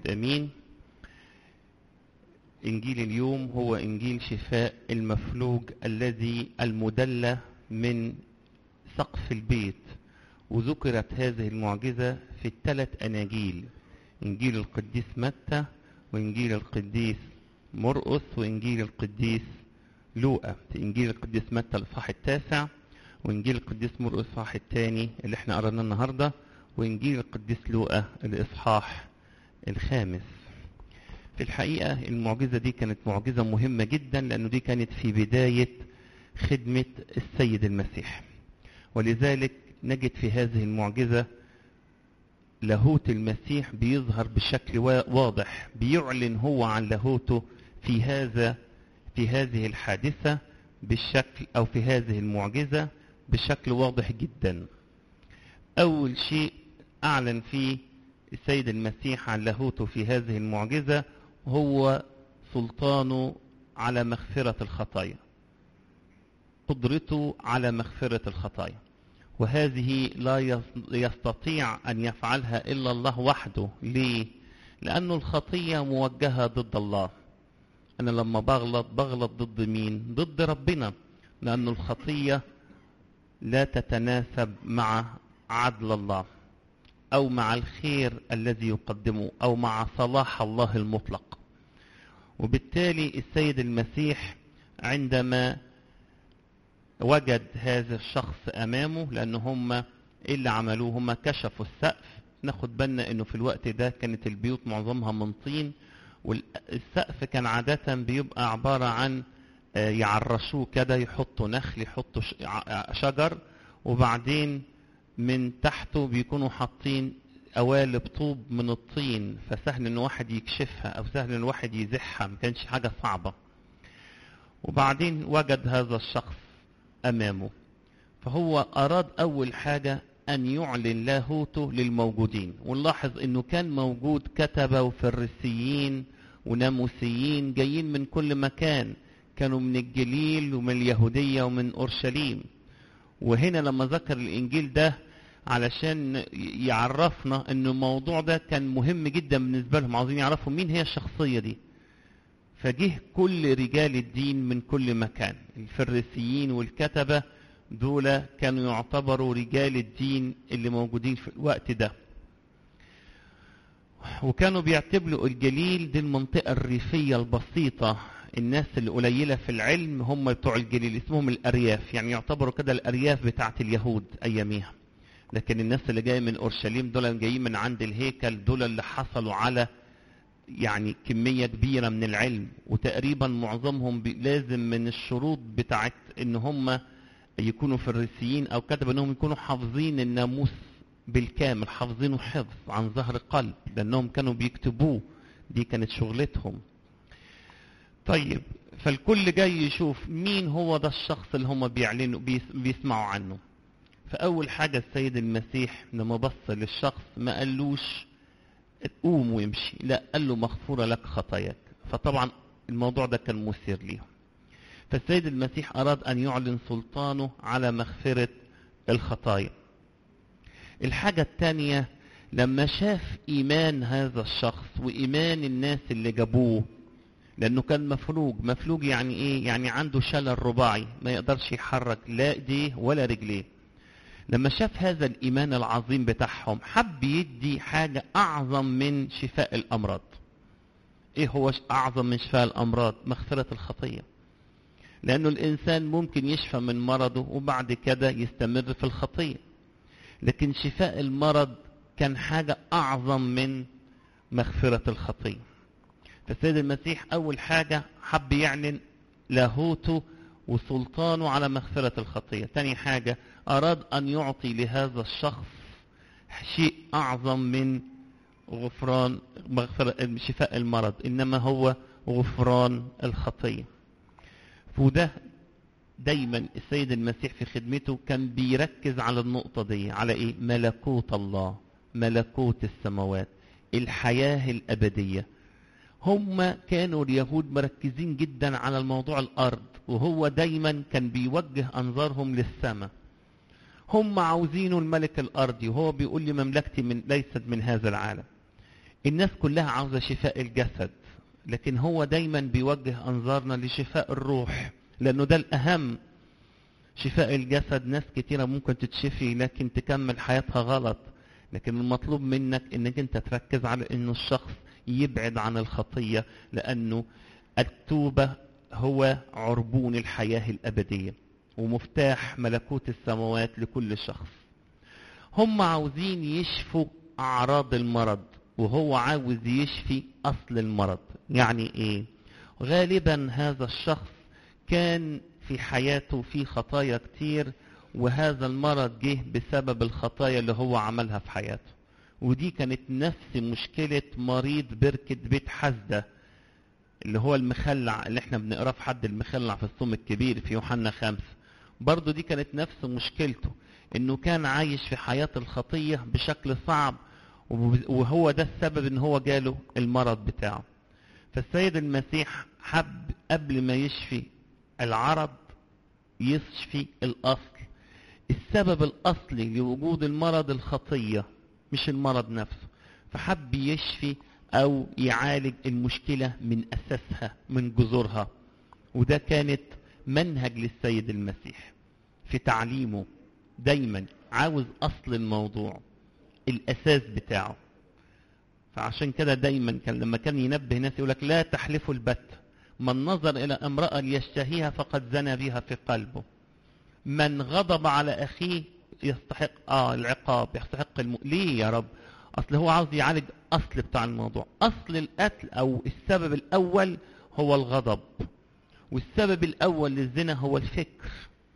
واحد امين. انجيل اليوم هو انجيل شفاء المفلوج الذي المدلى من سقف البيت، وذكرت هذه المعجزة في الثلاث اناجيل: انجيل القديس متى، وانجيل القديس مرقس، وانجيل القديس لوقا. في انجيل القديس متى الاصحاح 9، وانجيل القديس مرقس الاصحاح الثاني اللي احنا قرأناه النهارده، وانجيل القديس لوقا الاصحاح 5. في الحقيقة المعجزة دي كانت معجزة مهمة جدا، لأنه دي كانت في بداية خدمة السيد المسيح، ولذلك نجد في هذه المعجزة لاهوت المسيح بيظهر بشكل واضح، بيعلن هو عن لاهوته في هذه الحادثة بالشكل، أو في هذه المعجزة بشكل واضح جدا. أول شيء أعلن فيه السيد المسيح عن لاهوته في هذه المعجزة هو سلطانه على مغفرة الخطايا، قدرته على مغفرة الخطايا، وهذه لا يستطيع أن يفعلها إلا الله وحده. ليه؟ لأن الخطية موجهة ضد الله. أنا لما بغلط ضد مين؟ ضد ربنا، لأن الخطية لا تتناسب مع عدل الله، أو مع الخير الذي يقدمه، أو مع صلاح الله المطلق. وبالتالي السيد المسيح عندما وجد هذا الشخص أمامه، لأن هم اللي عملوه هم كشفوا السقف. ناخد بالنا أنه في الوقت ده كانت البيوت معظمها من طين، والسقف كان عادة بيبقى عبارة عن يعرشوه كده، يحطوا نخل، يحطوا شجر، وبعدين من تحته بيكونوا حاطين قوالب طوب من الطين، فسهل ان واحد يكشفها او سهل ان واحد يزحها، ما كانش حاجة صعبة. وبعدين وجد هذا الشخص امامه، فهو اراد اول حاجة ان يعلن لاهوته للموجودين. ونلاحظ انه كان موجود كتبة وفريسيين وناموسيين جايين من كل مكان، كانوا من الجليل ومن اليهودية ومن اورشليم. وهنا لما ذكر الانجيل ده علشان يعرفنا ان الموضوع ده كان مهم جدا بالنسبة لهم، عاوزين يعرفوا مين هي الشخصية دي. فجه كل رجال الدين من كل مكان، الفريسيين والكتبة دول كانوا يعتبروا رجال الدين اللي موجودين في الوقت ده، وكانوا بيعتبروا الجليل دي المنطقة الريفية البسيطة. الناس اللي قليلة في العلم هم بتوع الجليل، اسمهم الأرياف، يعني يعتبروا كده الأرياف بتاعت اليهود أياميها. لكن الناس اللي جاي من أورشليم دول جايين من عند الهيكل، دول اللي حصلوا على يعني كمية كبيرة من العلم، وتقريبا معظمهم لازم من الشروط بتاعت ان هم يكونوا فريسيين او كتب انهم يكونوا حافظين الناموس بالكامل، حافظينه حفظ عن ظهر قلب، لانهم كانوا بيكتبوه، دي كانت شغلتهم. طيب، فالكل جاي يشوف مين هو ده الشخص اللي هم بيعلنوا بيسمعوا عنه. فاول حاجة السيد المسيح لما بص للشخص ما قالوش قوم ويمشي، لا، قال له مغفورة لك خطاياك. فطبعا الموضوع ده كان مثير ليهم. فالسيد المسيح أراد أن يعلن سلطانه على مغفرة الخطايا. الحاجة الثانية، لما شاف إيمان هذا الشخص وإيمان الناس اللي جابوه، لأنه كان مفلوج يعني إيه؟ يعني عنده شلل رباعي، ما يقدرش يحرك لا إيديه ولا رجليه. لما شاف هذا الإيمان العظيم بتاعهم، حب يدي حاجة أعظم من شفاء الأمراض. إيه هو أعظم من شفاء الأمراض؟ مغفرة الخطية. لأنه الإنسان ممكن يشفى من مرضه وبعد كده يستمر في الخطية، لكن شفاء المرض كان حاجة أعظم من مغفرة الخطية. فالسيد المسيح أول حاجة حب يعلن لاهوته وسلطانه على مغفرة الخطية. تاني حاجة أراد أن يعطي لهذا الشخص شيء أعظم من شفاء المرض، إنما هو غفران الخطية. وده دايما السيد المسيح في خدمته كان بيركز على النقطة دي، على إيه؟ ملكوت الله، ملكوت السماوات، الحياة الأبدية. هم كانوا اليهود مركزين جدا على الموضوع الأرض، وهو دايما كان بيوجه أنظارهم للسماء. هم عاوزينه الملك الأرضي، وهو بيقول لي مملكتي ليست من هذا العالم. الناس كلها عاوزة شفاء الجسد، لكن هو دايما بيوجه أنظارنا لشفاء الروح، لأنه ده الأهم. شفاء الجسد ناس كتيرة ممكن تتشفي لكن تكمل حياتها غلط، لكن المطلوب منك انك انت تركز على انه الشخص يبعد عن الخطية، لأنه التوبة هو عربون الحياة الأبدية ومفتاح ملكوت السماوات لكل شخص. هم عاوزين يشفوا أعراض المرض، وهو عاوز يشفي أصل المرض. يعني إيه؟ غالبا هذا الشخص كان في حياته في خطايا كتير، وهذا المرض جه بسبب الخطايا اللي هو عملها في حياته. ودي كانت نفس مشكلة مريض بركة بيت حسدة اللي هو المخلع، اللي احنا بنقراه في حد المخلع في الصوم الكبير في يوحنا 5. برضو دي كانت نفس مشكلته، انه كان عايش في حياة الخطية بشكل صعب، وهو ده السبب ان هو جاله المرض بتاعه. فالسيد المسيح حب قبل ما يشفي العرض يشفي الأصل. السبب الأصلي لوجود المرض الخطية مش المرض نفسه، فحب يشفي أو يعالج المشكلة من أساسها من جذورها. وده كانت منهج للسيد المسيح في تعليمه، دايما عاوز أصل الموضوع، الأساس بتاعه. فعشان كده دايما كان لما كان ينبه ناس يقولك لا تحلفوا البت، من نظر إلى امرأة ليشتهيها فقد زنى بها في قلبه. من غضب على أخيه يستحق العقاب، يستحق ليه يا رب؟ أصل هو عاوز يعالج أصل بتاع الموضوع. أصل القتل أو السبب الأول هو الغضب، والسبب الأول للزنا هو الفكر.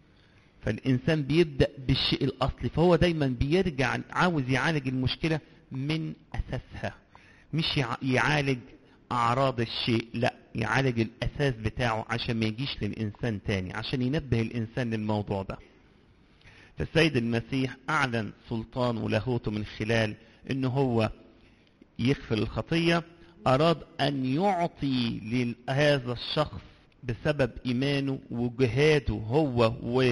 فالإنسان بيبدأ بالشيء الأصلي، فهو دايما بيرجع عاوز يعالج المشكلة من أساسها، مش يعالج أعراض الشيء، لا، يعالج الأساس بتاعه عشان ما يجيش للإنسان تاني، عشان ينبه الإنسان للموضوع ده. فالسيد المسيح أعلن سلطان ولاهوته من خلال إنه هو يغفر الخطية. أراد أن يعطي لهذا الشخص بسبب إيمانه وجهاده هو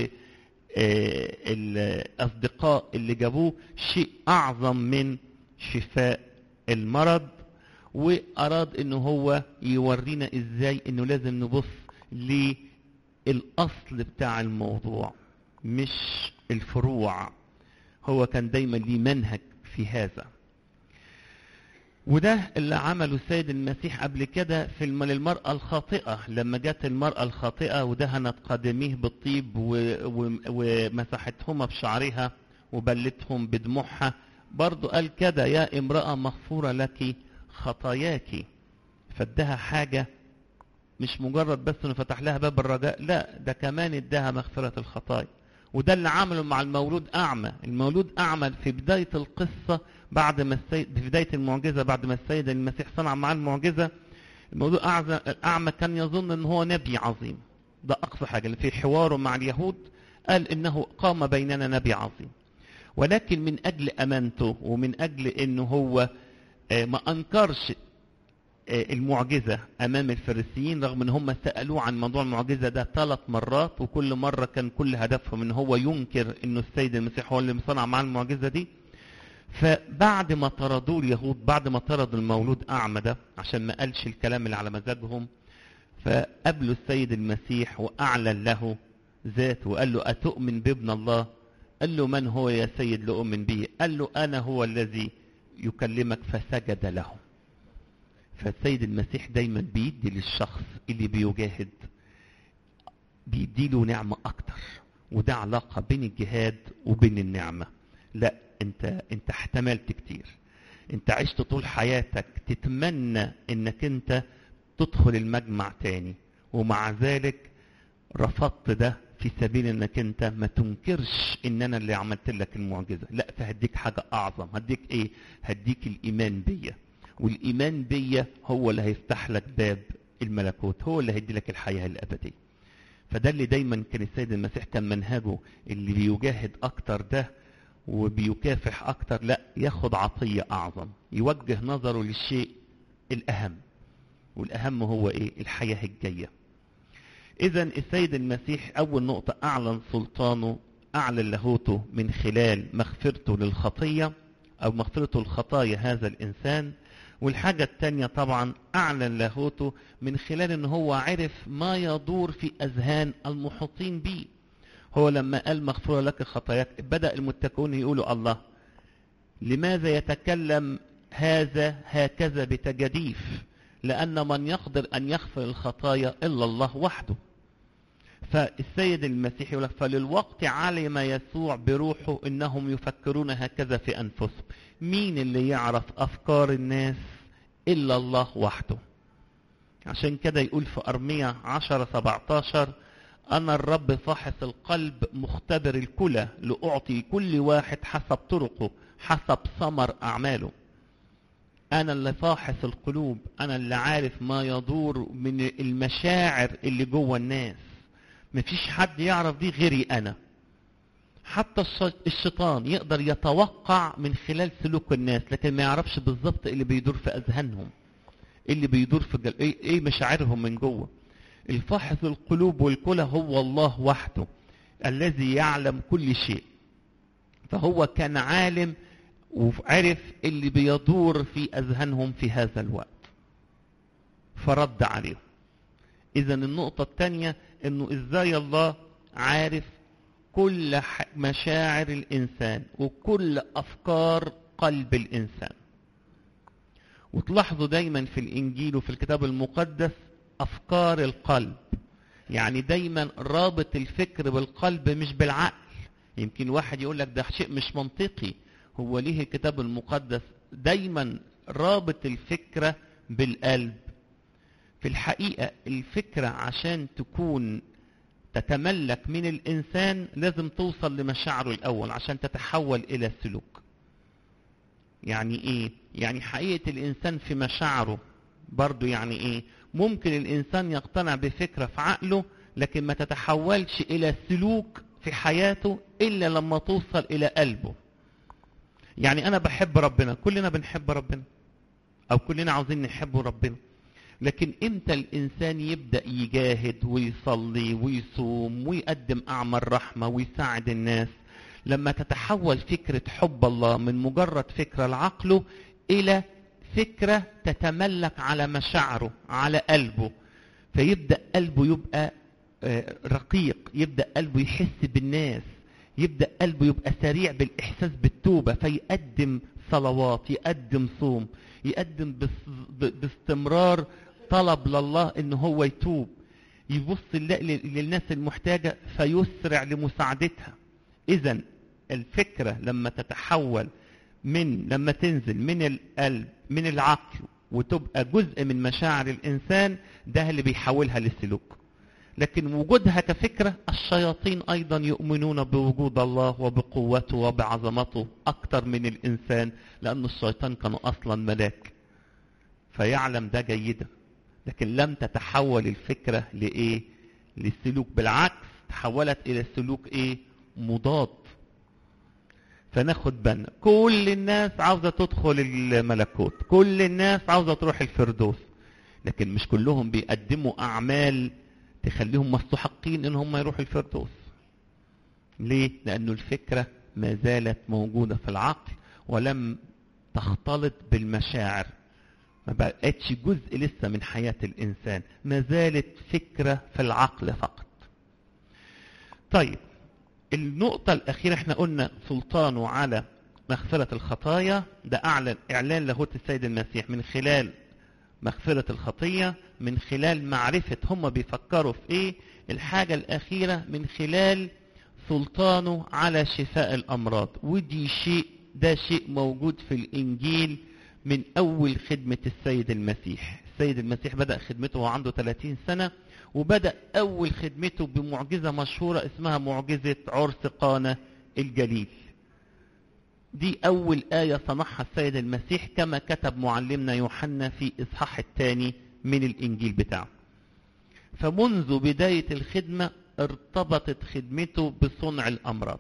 والأصدقاء اللي جابوه شيء أعظم من شفاء المرض. وأراد إنه هو يورينا إزاي إنه لازم نبص للأصل بتاع الموضوع مش الفروع. هو كان دايما ليه منهج في هذا، وده اللي عمله السيد المسيح قبل كده في للمرأة الخاطئة. لما جت المرأة الخاطئة ودهنت قدميه بالطيب ومسحتهما بشعرها وبلتهم بدموعها، برضو قال كده يا امرأة مغفورة لك خطاياك. فادها حاجة مش مجرد بس انه فتح لها باب الرجاء، لا، ده كمان اداها مغفرة الخطايا. وده اللي عمله مع المولود أعمى. المولود أعمى في بداية القصة بعد ما في بداية المعجزة بعد ما السيد المسيح صنع معاه المعجزة، المولود الأعمى كان يظن ان هو نبي عظيم. ده أقصى حاجة اللي في حواره مع اليهود، قال إنه قام بيننا نبي عظيم. ولكن من أجل أمانته ومن أجل إنه هو ما أنكرش المعجزة أمام الفريسيين، رغم ان هم سألوه عن موضوع المعجزة ده 3 مرات، وكل مرة كان كل هدفهم ان هو ينكر انه السيد المسيح هو اللي صنع معاه المعجزة دي. فبعد ما طردوه اليهود، بعد ما طردوا المولود أعمى ده عشان ما قالش الكلام اللي على مزاجهم، فقابلوا السيد المسيح وأعلن له ذاته وقال له أتؤمن بابن الله؟ قال له من هو يا سيد لأؤمن به؟ قال له أنا هو الذي يكلمك، فسجد له. فالسيد المسيح دايما بيدي للشخص اللي بيجاهد بيديله نعمة أكتر، وده علاقة بين الجهاد وبين النعمة. لا، انت احتملت كتير، انت عشت طول حياتك تتمنى انك انت تدخل المجمع تاني، ومع ذلك رفضت ده في سبيل انك انت ما تنكرش ان انا اللي عملت لك المعجزة. لا، فهديك حاجة اعظم. هديك ايه؟ هديك الايمان بيا، والإيمان بيا هو اللي هيفتح لك باب الملكوت، هو اللي هيدي لك الحياة الأبدية. فده اللي دايما كان السيد المسيح كان منهجه، اللي بيجاهد أكتر ده وبيكافح أكتر لا ياخد عطية أعظم، يوجه نظره للشيء الأهم، والأهم هو إيه؟ الحياة الجاية. إذا السيد المسيح أول نقطة أعلن سلطانه، أعلن لاهوته من خلال مغفرته للخطية أو مغفرته الخطايا هذا الإنسان. والحاجة التانية طبعا أعلن لاهوته من خلال أنه هو عرف ما يدور في أذهان المحيطين به. هو لما قال مغفورة لك خطاياك، بدأ المتكئون يقولوا الله لماذا يتكلم هذا هكذا بتجديف؟ لأن من يقدر أن يغفر الخطايا إلا الله وحده. فالسيد المسيح يقول فللوقت علم يسوع بروحه إنهم يفكرون هكذا في أنفسهم. مين اللي يعرف أفكار الناس إلا الله وحده؟ عشان كده يقول في أرمية 10:17 أنا الرب فاحص القلب مختبر الكلى لأعطي كل واحد حسب طرقه حسب ثمر أعماله. أنا اللي فاحص القلوب، أنا اللي عارف ما يدور من المشاعر اللي جوه الناس. مفيش حد يعرف دي غيري أنا. حتى الشيطان يقدر يتوقع من خلال سلوك الناس، لكن ما يعرفش بالظبط اللي بيدور في أذهانهم، اللي بيدور في إيه مشاعرهم من جوه. الفاحص القلوب والكلى هو الله وحده الذي يعلم كل شيء. فهو كان عالم وعرف اللي بيدور في أذهانهم في هذا الوقت، فرد عليهم. إذا النقطة الثانية إنه إزاي الله عارف كل مشاعر الإنسان وكل أفكار قلب الإنسان. وتلاحظوا دايما في الإنجيل وفي الكتاب المقدس أفكار القلب، يعني دايما رابط الفكر بالقلب مش بالعقل. يمكن واحد يقول لك ده شيء مش منطقي، هو ليه الكتاب المقدس دايما رابط الفكرة بالقلب؟ في الحقيقة الفكرة عشان تكون تتملك من الإنسان لازم توصل لمشاعره الأول عشان تتحول إلى سلوك. يعني إيه؟ يعني حقيقة الإنسان في مشاعره برضو. يعني إيه؟ ممكن الإنسان يقتنع بفكرة في عقله لكن ما تتحولش إلى سلوك في حياته إلا لما توصل إلى قلبه. يعني أنا بحب ربنا، كلنا بنحب ربنا أو كلنا عاوزين نحب ربنا، لكن إمتى الإنسان يبدأ يجاهد ويصلي ويصوم ويقدم أعمال رحمة ويساعد الناس؟ لما تتحول فكرة حب الله من مجرد فكرة لعقله إلى فكرة تتملك على مشاعره على قلبه، فيبدأ قلبه يبقى رقيق، يبدأ قلبه يحس بالناس، يبدأ قلبه يبقى سريع بالإحساس بالتوبة، فيقدم صلوات، يقدم صوم، يقدم باستمرار طلب لله إن هو يتوب، يبص للناس المحتاجة فيسرع لمساعدتها. إذن الفكرة لما تتحول لما تنزل من القلب من العقل وتبقى جزء من مشاعر الإنسان، ده اللي بيحولها للسلوك. لكن وجودها كفكرة، الشياطين أيضا يؤمنون بوجود الله وبقوته وبعظمته أكتر من الإنسان، لأن الشيطان كانوا أصلا ملاك فيعلم ده جيدا. لكن لم تتحول الفكرة لإيه؟ للسلوك، بالعكس تحولت إلى السلوك إيه؟ مضاد. فناخد بالنا كل الناس عاوزة تدخل الملكوت، كل الناس عاوزة تروح الفردوس، لكن مش كلهم بيقدموا أعمال تخليهم مستحقين ان هم يروحوا الفردوس. ليه؟ لأنه الفكرة ما زالت موجودة في العقل ولم تختلط بالمشاعر، ما بقتش جزء لسه من حياة الإنسان، ما زالت فكرة في العقل فقط. طيب النقطة الأخيرة، احنا قلنا سلطانه على مغفرة الخطايا، ده إعلان لاهوت السيد المسيح من خلال مغفرة الخطية، من خلال معرفة هم بيفكروا في ايه. الحاجة الأخيرة من خلال سلطانه على شفاء الأمراض، ودي ده شيء موجود في الإنجيل من أول خدمة السيد المسيح. السيد المسيح بدأ خدمته وعنده 30 سنة، وبدأ أول خدمته بمعجزة مشهورة اسمها معجزة عرس قانا الجليل. دي أول آية صنعها السيد المسيح كما كتب معلمنا يوحنا في إصحاح 2 من الإنجيل بتاعه. فمنذ بداية الخدمة ارتبطت خدمته بصنع الأمراض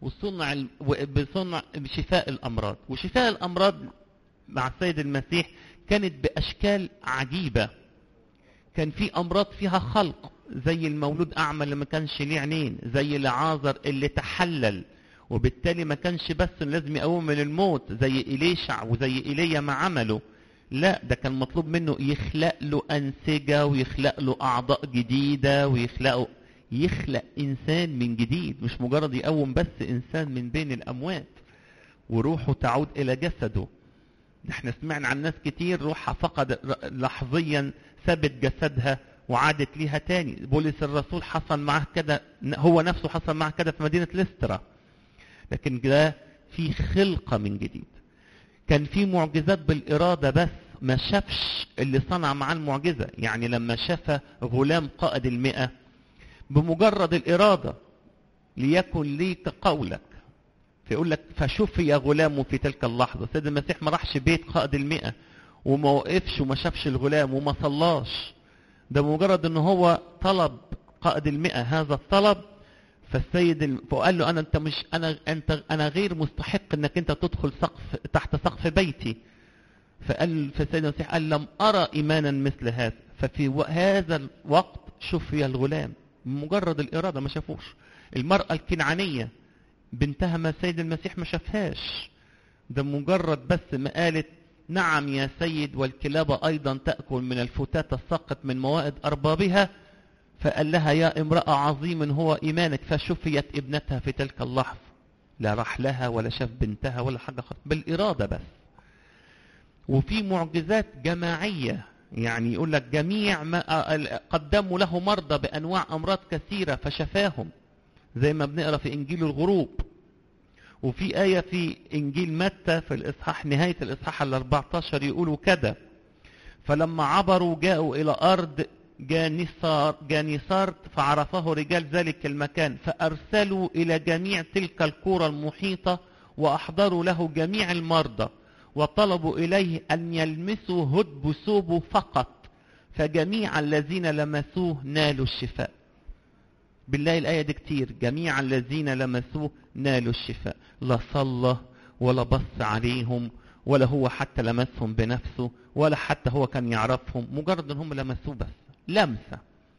بصنع شفاء الأمراض. وشفاء الأمراض مع السيد المسيح كانت بأشكال عجيبة. كان في أمراض فيها خلق، زي المولود أعمى اللي ما كانش ليه عينين، زي لعازر اللي تحلل وبالتالي ما كانش بس لازم يقوم من الموت زي إليشع وزي إيليا ما عمله، لا، ده كان مطلوب منه يخلق له أنسجة ويخلق له أعضاء جديدة يخلق إنسان من جديد، مش مجرد يقوم بس إنسان من بين الأموات وروحه تعود إلى جسده. احنا سمعنا عن ناس كتير روحها فقد لحظيا سابت جسدها وعادت ليها تاني. بولس الرسول حصل معه كده، هو نفسه حصل معه كده في مدينة ليسترا. لكن ده في خلقة من جديد. كان في معجزات بالإرادة بس ما شافش اللي صنع معاه المعجزة. يعني لما شاف غلام قائد 100 بمجرد الإرادة ليكن لي كقولك، فيقول لك فشفي غلامه في تلك اللحظة. سيد المسيح ما راحش بيت قائد 100 وما وقفش وما شافش الغلام وما صلاش، ده مجرد ان هو طلب قائد 100 هذا الطلب. فقال له انا غير مستحق انك انت تدخل تحت سقف بيتي. فالسيد المسيح قال لم ارى ايمانا مثل هذا. ففي هذا الوقت شفي الغلام بمجرد الاراده، ما شافوش. المراه الكنعانيه بنتها ما السيد المسيح ما شافهاش، ده مجرد بس ما قالت نعم يا سيد والكلاب ايضا تاكل من الفتات الساقط من موائد اربابها، فقال لها يا امراه عظيم هو ايمانك، فشفيت ابنتها في تلك اللحظه. لا راح لها ولا شاف بنتها ولا حاجه خالص، بالاراده بس. وفي معجزات جماعيه، يعني يقول لك جميع ما قدموا له مرضى بانواع امراض كثيره فشفاهم، زي ما بنقرا في انجيل الغروب. وفي آية في إنجيل متى في الإصحاح نهاية الإصحاح 14 يقولوا كده: فلما عبروا جاءوا إلى أرض جانيسارت فعرفه رجال ذلك المكان، فأرسلوا إلى جميع تلك القرى المحيطة وأحضروا له جميع المرضى وطلبوا إليه أن يلمسوا هدب ثوبه فقط، فجميع الذين لمسوه نالوا الشفاء. بالله الآية دي كتير، جميع الذين لمسوه نالوا الشفاء. لا صلى ولا بص عليهم ولا هو حتى لمسهم بنفسه ولا حتى هو كان يعرفهم، مجرد ان هم لمسوه بس لمسة.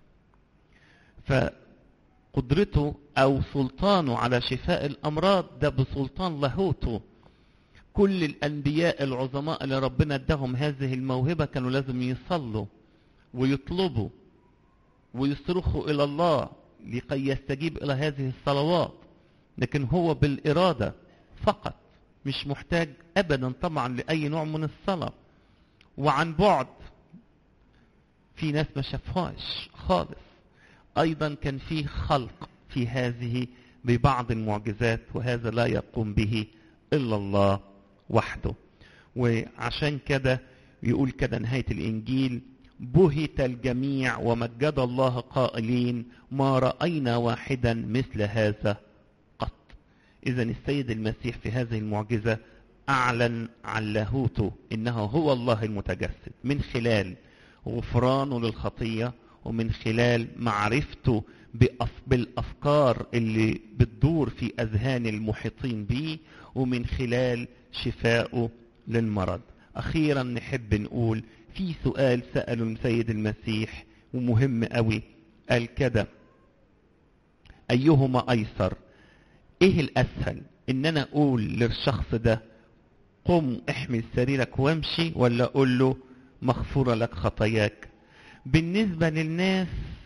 فقدرته او سلطانه على شفاء الامراض ده بسلطان لاهوته. كل الانبياء العظماء اللي ربنا اداهم هذه الموهبة كانوا لازم يصلوا ويطلبوا ويصرخوا الى الله لكي يستجيب إلى هذه الصلوات. لكن هو بالإرادة فقط، مش محتاج أبدا طبعا لأي نوع من الصلاة. وعن بعد في ناس ما شافهاش خالص. أيضا كان فيه خلق في هذه ببعض المعجزات، وهذا لا يقوم به إلا الله وحده. وعشان كده يقول كده نهاية الإنجيل: بهت الجميع ومجد الله قائلين ما رأينا واحدا مثل هذا قط. إذن السيد المسيح في هذه المعجزة أعلن عن لاهوته إنه هو الله المتجسد، من خلال غفرانه للخطية، ومن خلال معرفته بالأفكار اللي بتدور في أذهان المحيطين به، ومن خلال شفائه للمرض. أخيرا نحب نقول في سؤال سأله السيد المسيح ومهم قوي، قال كده: أيهما أيسر؟ إيه الأسهل؟ إن أنا أقول للشخص ده قم احمل سريرك وامشي، ولا أقول له مغفورة لك خطاياك؟ بالنسبة للناس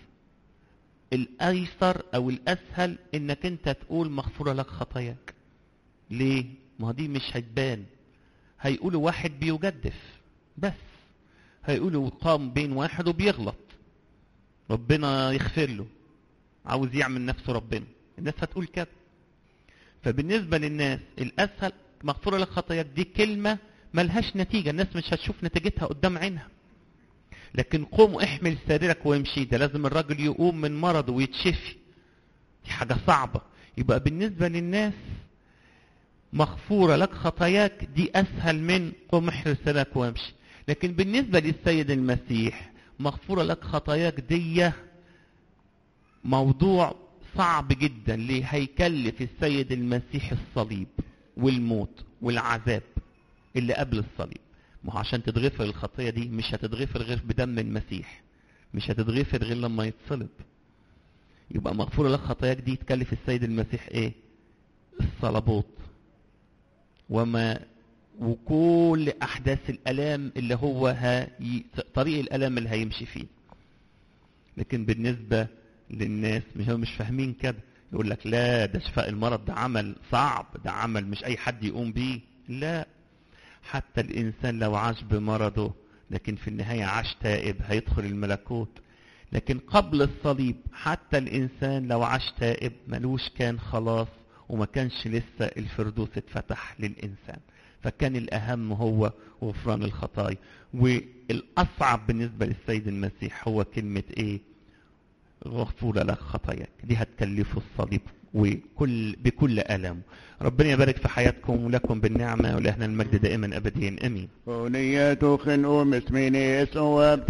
الأيسر أو الأسهل إنك أنت تقول مغفورة لك خطاياك. ليه؟ ما دي مش هتبان. هيقولوا واحد بيجدف بس، هيقولوا قام بين واحد وبيغلط ربنا يغفر له، عاوز يعمل نفسه ربنا. الناس هتقول كده. فبالنسبة للناس الأسهل مغفورة لك خطاياك، دي كلمة ملهاش نتيجة، الناس مش هتشوف نتيجتها قدام عينها. لكن قوم احمل سريرك وامشي، ده لازم الراجل يقوم من مرضه ويتشفي، دي حاجة صعبة. يبقى بالنسبة للناس مغفورة لك خطاياك دي أسهل من قوم احمل سريرك وامشي. لكن بالنسبة للسيد المسيح مغفورة لك خطاياك دي موضوع صعب جدا. ليه؟ هيكلف السيد المسيح الصليب والموت والعذاب اللي قبل الصليب. ما هو عشان تتغفر الخطية دي مش هتتغفر غير بدم المسيح، مش هتتغفر غير لما يتصلب. يبقى مغفورة لك خطاياك دي تكلف السيد المسيح ايه؟ الصلبوت. وكل أحداث الألام اللي هو طريق الألام اللي هيمشي فيه. لكن بالنسبة للناس مش فاهمين كده، يقول لك لا ده شفاء المرض ده عمل صعب، ده عمل مش أي حد يقوم بيه. لا، حتى الإنسان لو عاش بمرضه لكن في النهاية عاش تائب هيدخل الملكوت. لكن قبل الصليب حتى الإنسان لو عاش تائب ملوش كان خلاص، وما كانش لسه الفردوس اتفتح للإنسان. فكان الأهم هو غفران الخطايا. والأصعب بالنسبة للسيد المسيح هو كلمة إيه؟ غفور لك خطاياك. دي هتكلفه الصليب بكل ألم. ربنا يبارك في حياتكم ولكم بالنعمة، ولهنا المجد دائما أبديا. أمين.